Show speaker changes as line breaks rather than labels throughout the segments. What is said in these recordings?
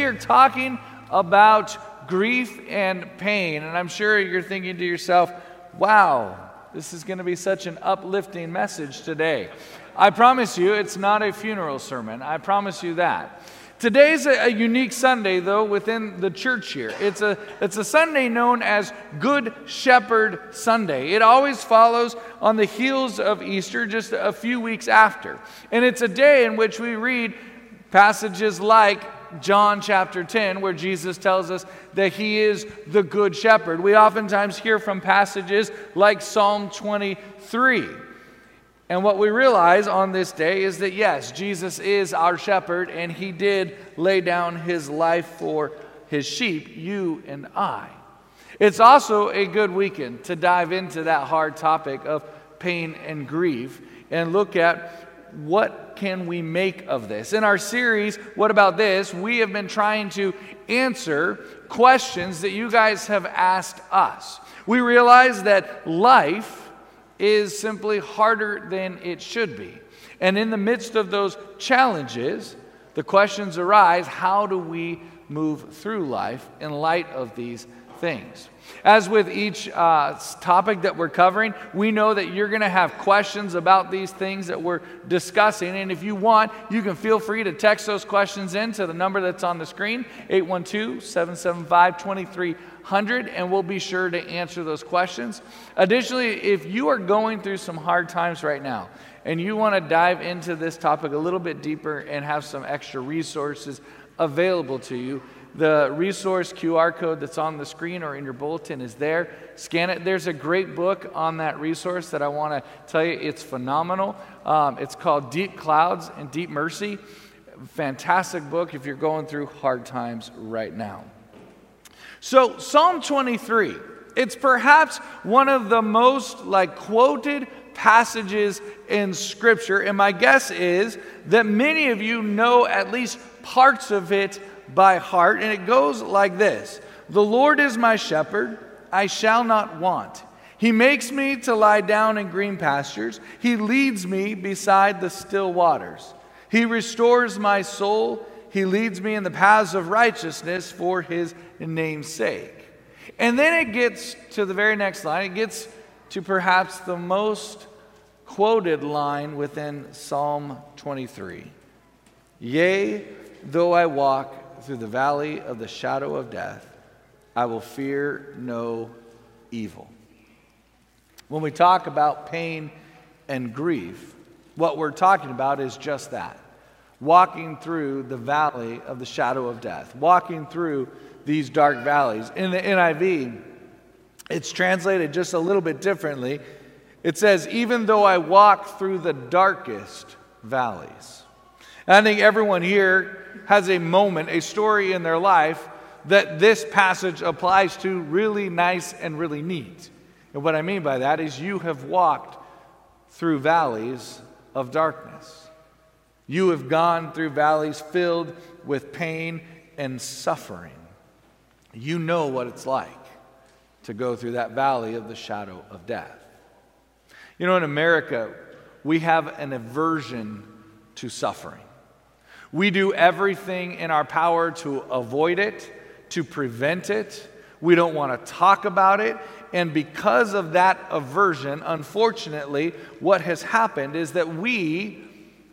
we are talking about grief and pain. And I'm sure you're thinking to yourself, wow, this is going to be such an uplifting message today. I promise you, it's not a funeral sermon. I promise you that. Today's a unique Sunday, though, within the church here. It's a Sunday known as Good Shepherd Sunday. It always follows on the heels of Easter, just a few weeks after. And it's a day in which we read passages like John chapter 10, where Jesus tells us that he is the Good Shepherd. We oftentimes hear from passages like Psalm 23. And what we realize on this day is that, yes, Jesus is our shepherd, and he did lay down his life for his sheep, you and I. It's also a good weekend to dive into that hard topic of pain and grief and look at what can we make of this. In our series, What About This?, we have been trying to answer questions that you guys have asked us. We realize that life is simply harder than it should be. And in the midst of those challenges, the questions arise, how do we move through life in light of these things? As with each topic that we're covering, we know that you're going to have questions about these things that we're discussing. And if you want, you can feel free to text those questions in to the number that's on the screen, 812-775-2300, and we'll be sure to answer those questions. Additionally, if you are going through some hard times right now, and you want to dive into this topic a little bit deeper and have some extra resources available to you, the resource QR code that's on the screen or in your bulletin is there. Scan it. There's a great book on that resource that I want to tell you, it's phenomenal. It's called Deep Clouds and Deep Mercy. Fantastic book if you're going through hard times right now. So Psalm 23, it's perhaps one of the most quoted passages in Scripture, and my guess is that many of you know at least parts of it by heart, and it goes like this: The Lord is my shepherd, I shall not want. He makes me to lie down in green pastures. He leads me beside the still waters. He restores my soul. He leads me in the paths of righteousness for his name's sake. And then it gets to the very next line. It gets to perhaps the most quoted line within Psalm 23. Yea, though I walk through the valley of the shadow of death, I will fear no evil. When we talk about pain and grief, what we're talking about is just that. Walking through the valley of the shadow of death. Walking through these dark valleys. In the NIV, it's translated just a little bit differently. It says, even though I walk through the darkest valleys. And I think everyone here has a moment, a story in their life that this passage applies to really nice and really neat. And what I mean by that is you have walked through valleys of darkness. You have gone through valleys filled with pain and suffering. You know what it's like to go through that valley of the shadow of death. You know, in America, we have an aversion to suffering. We do everything in our power to avoid it, to prevent it. We don't want to talk about it. And because of that aversion, unfortunately, what has happened is that we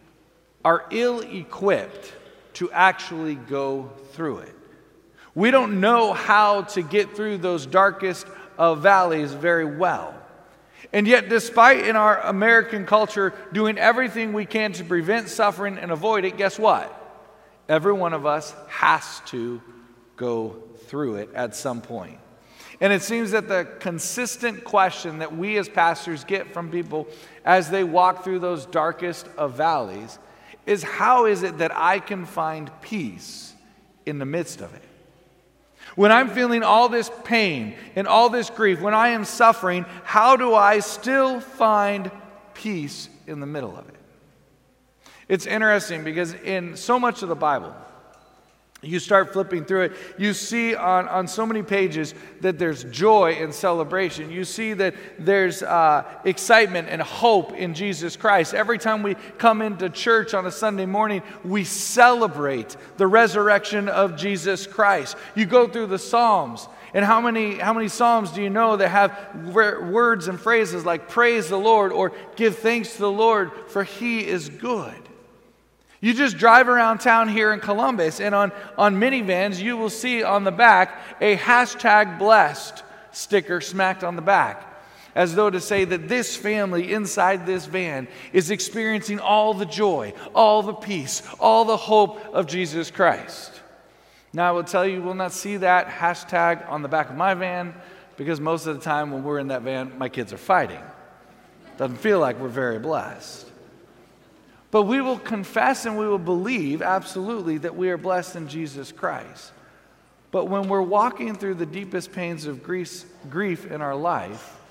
are ill-equipped to actually go through it. We don't know how to get through those darkest of valleys very well. And yet, despite in our American culture doing everything we can to prevent suffering and avoid it, guess what? Every one of us has to go through it at some point. And it seems that the consistent question that we as pastors get from people as they walk through those darkest of valleys is, how is it that I can find peace in the midst of it? When I'm feeling all this pain and all this grief, when I am suffering, how do I still find peace in the middle of it? It's interesting because in so much of the Bible, you start flipping through it, you see on so many pages that there's joy and celebration. You see that there's excitement and hope in Jesus Christ. Every time we come into church on a Sunday morning, we celebrate the resurrection of Jesus Christ. You go through the Psalms, and how many Psalms do you know that have words and phrases like praise the Lord or give thanks to the Lord for He is good? You just drive around town here in Columbus, and on minivans, you will see on the back a #blessed sticker smacked on the back, as though to say that this family inside this van is experiencing all the joy, all the peace, all the hope of Jesus Christ. Now, I will tell you, you will not see that hashtag on the back of my van, because most of the time when we're in that van, my kids are fighting. Doesn't feel like we're very blessed. But we will confess and we will believe, absolutely, that we are blessed in Jesus Christ. But when we're walking through the deepest pains of grief in our life,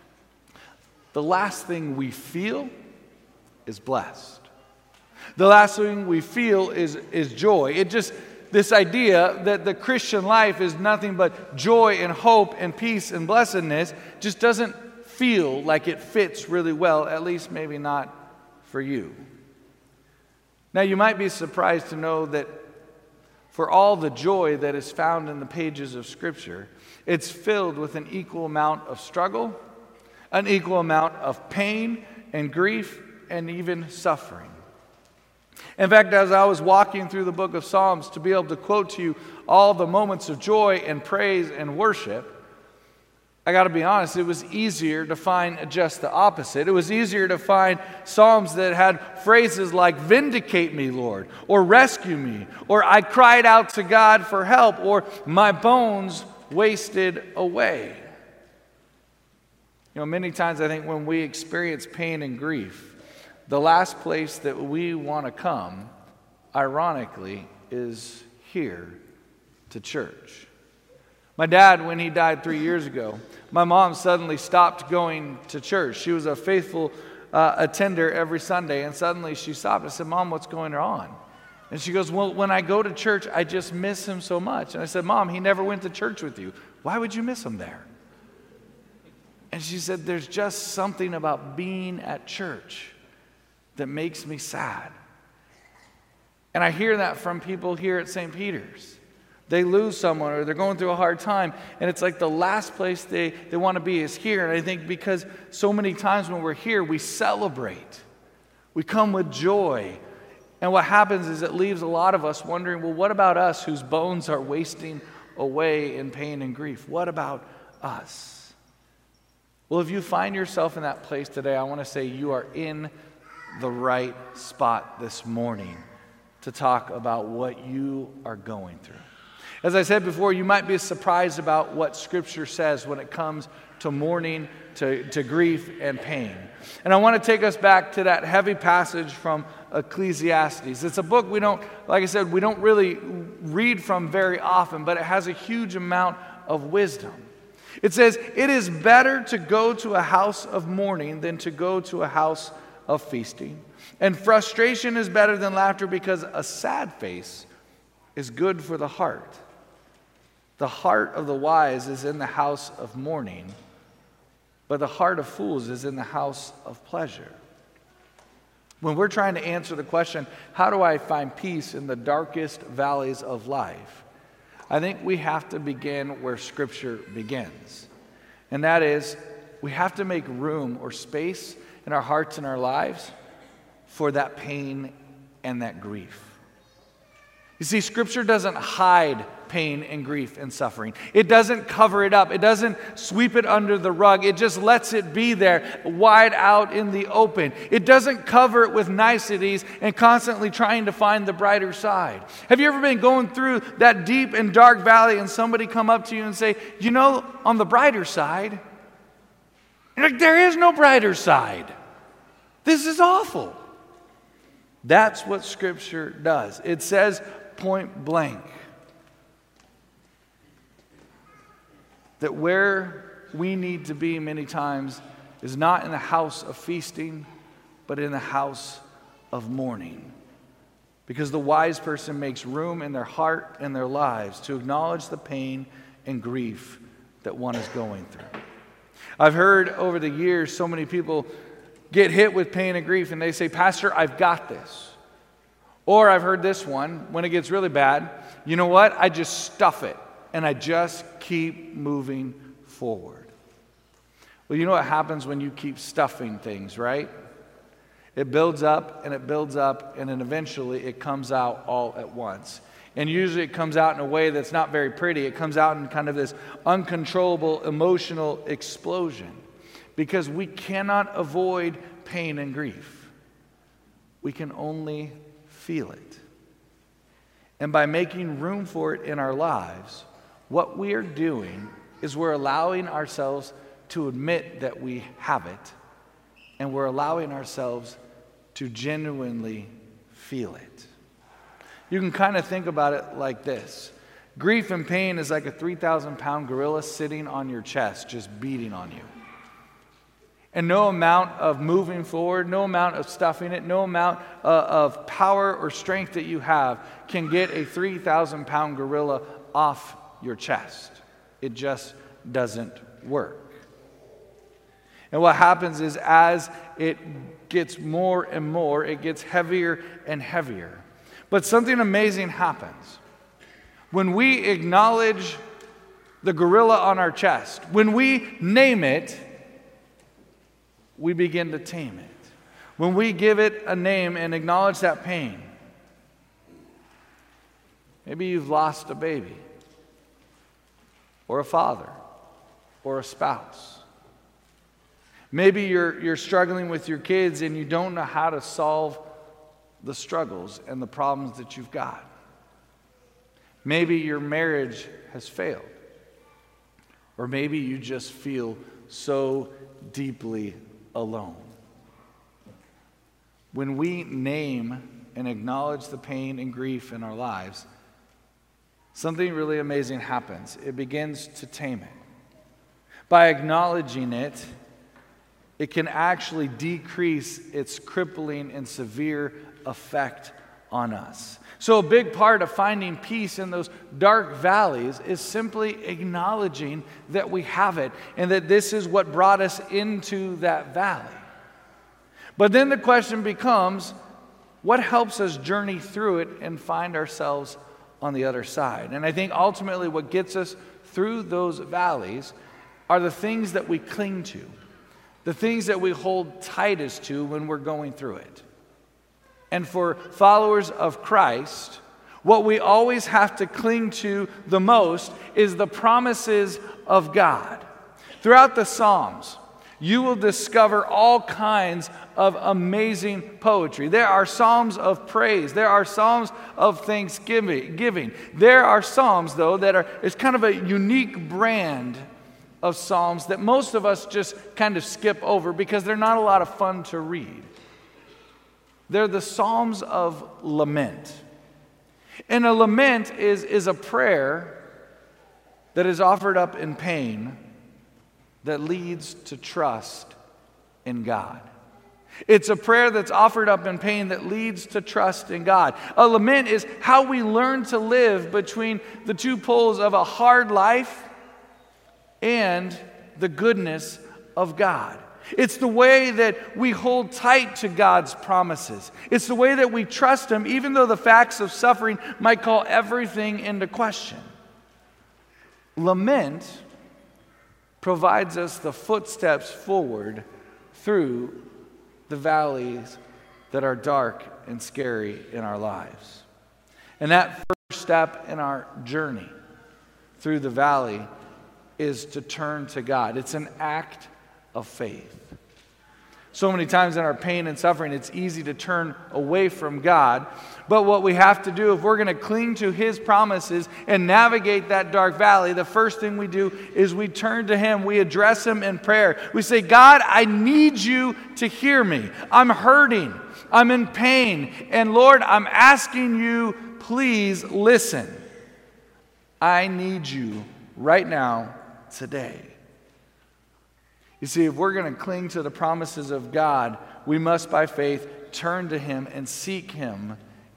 the last thing we feel is blessed. The last thing we feel is joy. This idea that the Christian life is nothing but joy and hope and peace and blessedness just doesn't feel like it fits really well, at least maybe not for you. Now, you might be surprised to know that for all the joy that is found in the pages of Scripture, it's filled with an equal amount of struggle, an equal amount of pain and grief, and even suffering. In fact, as I was walking through the book of Psalms to be able to quote to you all the moments of joy and praise and worship, I got to be honest, it was easier to find just the opposite. It was easier to find Psalms that had phrases like, "Vindicate me, Lord," or "Rescue me," or "I cried out to God for help," or "My bones wasted away." Many times I think when we experience pain and grief, the last place that we want to come, ironically, is here to church. My dad, when he died 3 years ago, my mom suddenly stopped going to church. She was a faithful attender every Sunday, and suddenly she stopped. I said, "Mom, what's going on?" And she goes, "Well, when I go to church, I just miss him so much." And I said, "Mom, he never went to church with you. Why would you miss him there?" And she said, "There's just something about being at church that makes me sad." And I hear that from people here at St. Peter's. They lose someone or they're going through a hard time, and it's like the last place they want to be is here. And I think because so many times when we're here, we celebrate. We come with joy. And what happens is it leaves a lot of us wondering, well, what about us whose bones are wasting away in pain and grief? What about us? Well, if you find yourself in that place today, I want to say you are in the right spot this morning to talk about what you are going through. As I said before, you might be surprised about what Scripture says when it comes to mourning, to grief and pain. And I want to take us back to that heavy passage from Ecclesiastes. It's a book we don't really read from very often, but it has a huge amount of wisdom. It says, "It is better to go to a house of mourning than to go to a house of feasting. And frustration is better than laughter, because a sad face is good for the heart. The heart of the wise is in the house of mourning, but the heart of fools is in the house of pleasure." When we're trying to answer the question, how do I find peace in the darkest valleys of life? I think we have to begin where Scripture begins. And that is, we have to make room or space in our hearts and our lives for that pain and that grief. You see, Scripture doesn't hide pain and grief and suffering. It doesn't cover it up. It doesn't sweep it under the rug. It just lets it be there, wide out in the open. It doesn't cover it with niceties and constantly trying to find the brighter side. Have you ever been going through that deep and dark valley and somebody come up to you and say, on the brighter side? You're like, there is no brighter side. This is awful. That's what Scripture does. It says point blank that where we need to be many times is not in the house of feasting, but in the house of mourning. Because the wise person makes room in their heart and their lives to acknowledge the pain and grief that one is going through. I've heard over the years so many people get hit with pain and grief and they say, Pastor, I've got this. Or I've heard this one, when it gets really bad, you know what? I just stuff it and I just keep moving forward. Well, you know what happens when you keep stuffing things, right? It builds up and it builds up and then eventually it comes out all at once. And usually it comes out in a way that's not very pretty. It comes out in kind of this uncontrollable emotional explosion because we cannot avoid pain and grief. We can only feel it. And by making room for it in our lives, what we are doing is we're allowing ourselves to admit that we have it, and we're allowing ourselves to genuinely feel it. You can kind of think about it like this. Grief and pain is like a 3,000-pound gorilla sitting on your chest, just beating on you. And no amount of moving forward, no amount of stuffing it, no amount of power or strength that you have can get a 3,000-pound gorilla off your chest. It just doesn't work. And what happens is as it gets more and more, it gets heavier and heavier. But something amazing happens. When we acknowledge the gorilla on our chest, when we name it, we begin to tame it. When we give it a name and acknowledge that pain, maybe you've lost a baby, or a father, or a spouse. Maybe you're struggling with your kids and you don't know how to solve the struggles and the problems that you've got. Maybe your marriage has failed. Or maybe you just feel so deeply alone. When we name and acknowledge the pain and grief in our lives, something really amazing happens. It begins to tame it. By acknowledging it, it can actually decrease its crippling and severe effect on us. So a big part of finding peace in those dark valleys is simply acknowledging that we have it and that this is what brought us into that valley. But then the question becomes, what helps us journey through it and find ourselves on the other side? And I think ultimately what gets us through those valleys are the things that we cling to. The things that we hold tightest to when we're going through it. And for followers of Christ, what we always have to cling to the most is the promises of God. Throughout the Psalms, you will discover all kinds of amazing poetry. There are psalms of praise. There are psalms of thanksgiving. There are psalms, though, it's kind of a unique brand of psalms that most of us just kind of skip over because they're not a lot of fun to read. They're the psalms of lament. And a lament is a prayer that is offered up in pain that leads to trust in God. It's a prayer that's offered up in pain that leads to trust in God. A lament is how we learn to live between the two poles of a hard life and the goodness of God. It's the way that we hold tight to God's promises. It's the way that we trust Him, even though the facts of suffering might call everything into question. Lament provides us the footsteps forward through the valleys that are dark and scary in our lives. And that first step in our journey through the valley is to turn to God. It's an act of faith. So many times in our pain and suffering, it's easy to turn away from God. But what we have to do, if we're going to cling to His promises and navigate that dark valley, the first thing we do is we turn to Him. We address Him in prayer. We say, God, I need you to hear me. I'm hurting. I'm in pain. And Lord, I'm asking you, please listen. I need you right now, today. You see, if we're going to cling to the promises of God, we must, by faith, turn to Him and seek Him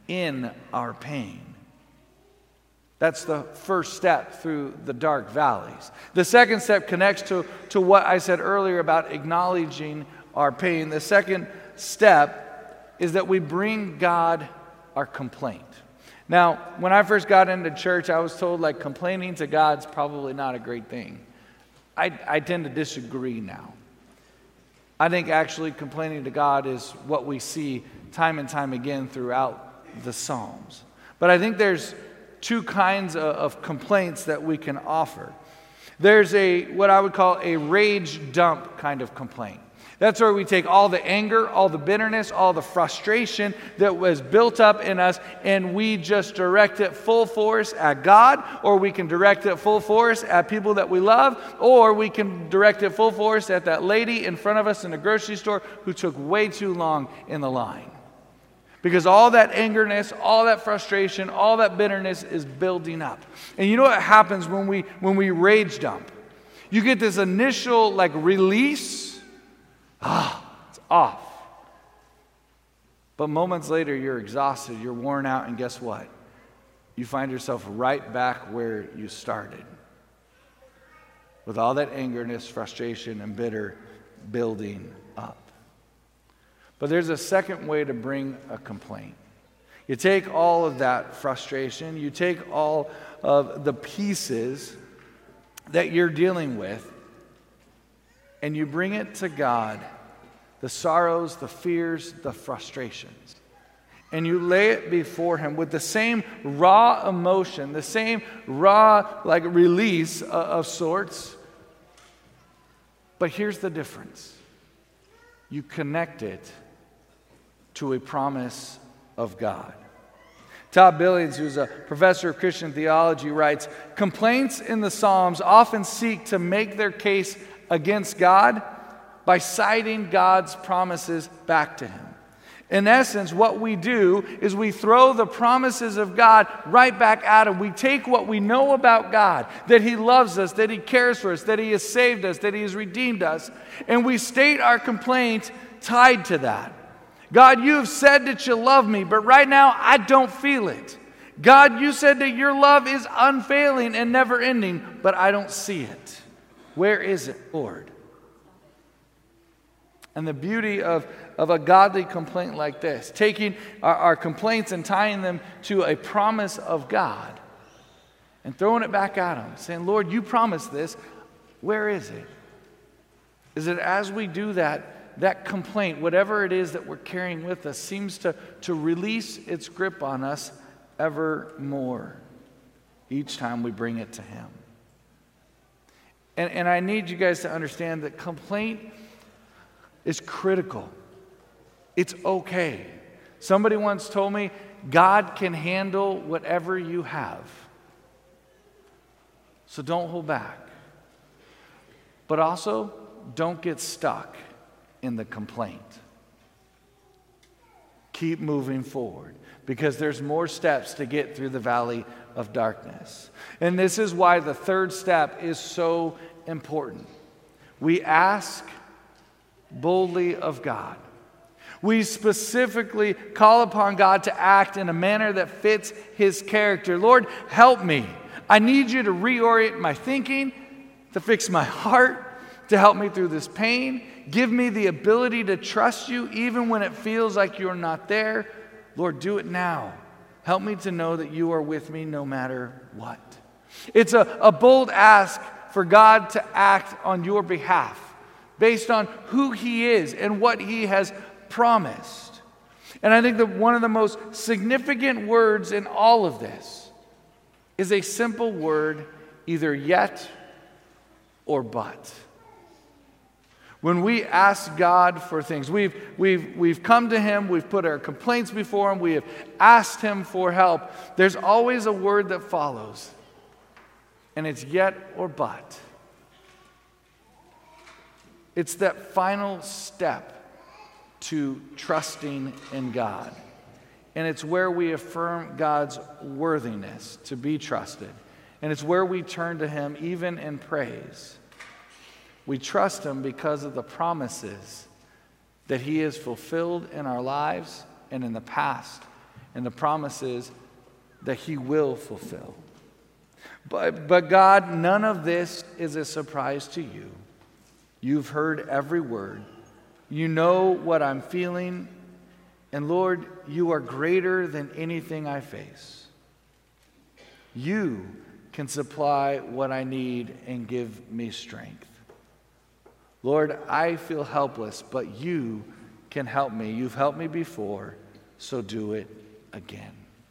in our pain. That's the first step through the dark valleys. The second step connects to what I said earlier about acknowledging our pain. The second step is that we bring God our complaint. Now, when I first got into church, I was told like complaining to God's probably not a great thing. I tend to disagree now. I think actually complaining to God is what we see time and time again throughout the Psalms. But I think there's two kinds of complaints that we can offer. There's what I would call a rage dump kind of complaint. That's where we take all the anger, all the bitterness, all the frustration that was built up in us, and we just direct it full force at God, or we can direct it full force at people that we love, or we can direct it full force at that lady in front of us in the grocery store who took way too long in the line. Because all that angerness, all that frustration, all that bitterness is building up. And you know what happens when we rage dump? You get this initial like release. It's off. But moments later, you're exhausted, you're worn out, and guess what? You find yourself right back where you started. With all that angerness, frustration, and bitter building up. But there's a second way to bring a complaint. You take all of that frustration, you take all of the pieces that you're dealing with, and you bring it to God, the sorrows, the fears, the frustrations. And you lay it before Him with the same raw emotion, the same raw like release of sorts. But here's the difference. You connect it to a promise of God. Todd Billings, who's a professor of Christian theology, writes, complaints in the Psalms often seek to make their case against God by citing God's promises back to Him. In essence, what we do is we throw the promises of God right back at Him. We take what we know about God, that He loves us, that He cares for us, that He has saved us, that He has redeemed us, and we state our complaint tied to that. God, you have said that you love me, but right now I don't feel it. God, you said that your love is unfailing and never ending, but I don't see it. Where is it, Lord? And the beauty of a godly complaint like this, taking our complaints and tying them to a promise of God and throwing it back at Him, saying, Lord, you promised this. Where is it? Is it as we do that complaint, whatever it is that we're carrying with us, seems to release its grip on us ever more each time we bring it to Him. And I need you guys to understand that complaint is critical. It's okay. Somebody once told me, God can handle whatever you have. So don't hold back. But also, don't get stuck in the complaint. Keep moving forward, because there's more steps to get through the valley of darkness. And this is why the third step is so important. We ask boldly of God. We specifically call upon God to act in a manner that fits His character. Lord, help me. I need you to reorient my thinking, to fix my heart, to help me through this pain. Give me the ability to trust you even when it feels like you're not there. Lord, do it now. Help me to know that you are with me no matter what. It's a bold ask for God to act on your behalf based on who He is and what He has promised. And I think that one of the most significant words in all of this is a simple word, either yet or but. When we ask God for things, we've come to Him, we've put our complaints before Him, we have asked Him for help, there's always a word that follows. And it's yet or but. It's that final step to trusting in God. And it's where we affirm God's worthiness to be trusted. And it's where we turn to Him even in praise. We trust Him because of the promises that He has fulfilled in our lives and in the past and the promises that he will fulfill. But God, none of this is a surprise to you. You've heard every word. You know what I'm feeling. And Lord, you are greater than anything I face. You can supply what I need and give me strength. Lord, I feel helpless, but you can help me. You've helped me before, so do it again.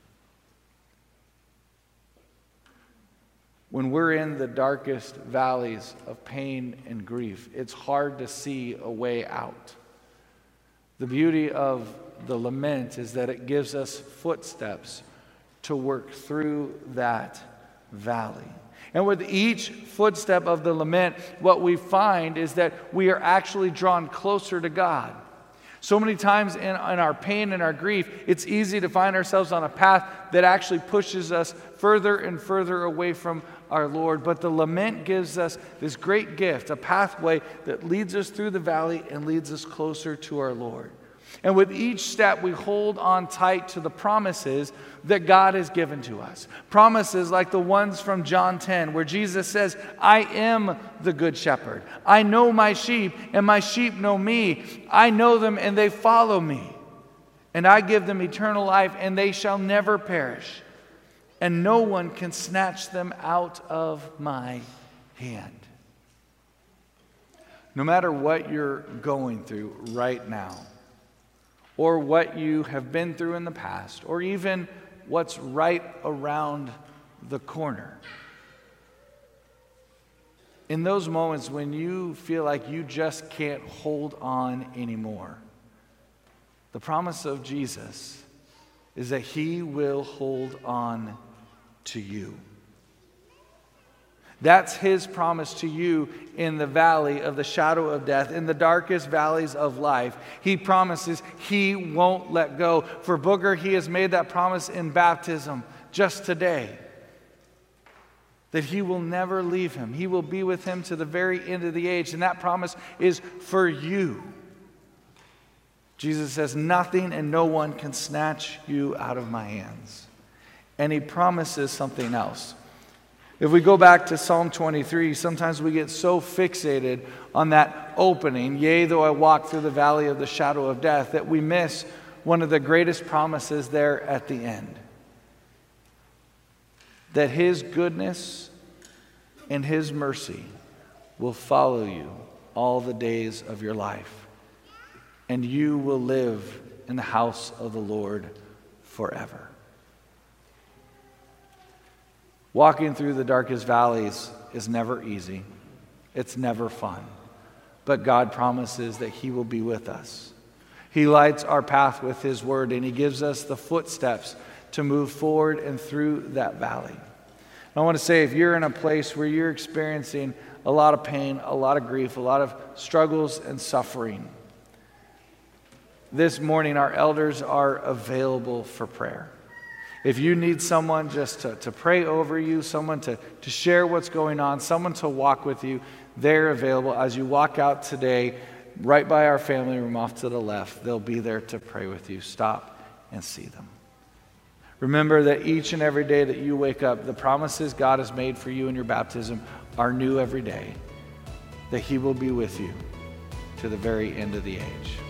When we're in the darkest valleys of pain and grief, it's hard to see a way out. The beauty of the lament is that it gives us footsteps to work through that valley. And with each footstep of the lament, what we find is that we are actually drawn closer to God. So many times in our pain and our grief, it's easy to find ourselves on a path that actually pushes us further and further away from our Lord. But the lament gives us this great gift, a pathway that leads us through the valley and leads us closer to our Lord. And with each step, we hold on tight to the promises that God has given to us. Promises like the ones from John 10, where Jesus says, I am the good shepherd. I know my sheep, and my sheep know me. I know them, and they follow me. And I give them eternal life, and they shall never perish. And no one can snatch them out of my hand. No matter what you're going through right now, or what you have been through in the past, or even what's right around the corner. In those moments when you feel like you just can't hold on anymore, the promise of Jesus is that he will hold on to you. That's his promise to you in the valley of the shadow of death, in the darkest valleys of life. He promises he won't let go. For Booker, he has made that promise in baptism just today, that he will never leave him. He will be with him to the very end of the age, and that promise is for you. Jesus says, nothing and no one can snatch you out of my hands. And he promises something else. If we go back to Psalm 23, sometimes we get so fixated on that opening, yea, though I walk through the valley of the shadow of death, that we miss one of the greatest promises there at the end. That his goodness and his mercy will follow you all the days of your life, and you will live in the house of the Lord forever. Walking through the darkest valleys is never easy. It's never fun. But God promises that he will be with us. He lights our path with his word, and he gives us the footsteps to move forward and through that valley. And I want to say, if you're in a place where you're experiencing a lot of pain, a lot of grief, a lot of struggles and suffering, this morning our elders are available for prayer. If you need someone just to pray over you, someone to share what's going on, someone to walk with you, they're available. As you walk out today, right by our family room off to the left, they'll be there to pray with you. Stop and see them. Remember that each and every day that you wake up, the promises God has made for you in your baptism are new every day, that he will be with you to the very end of the age.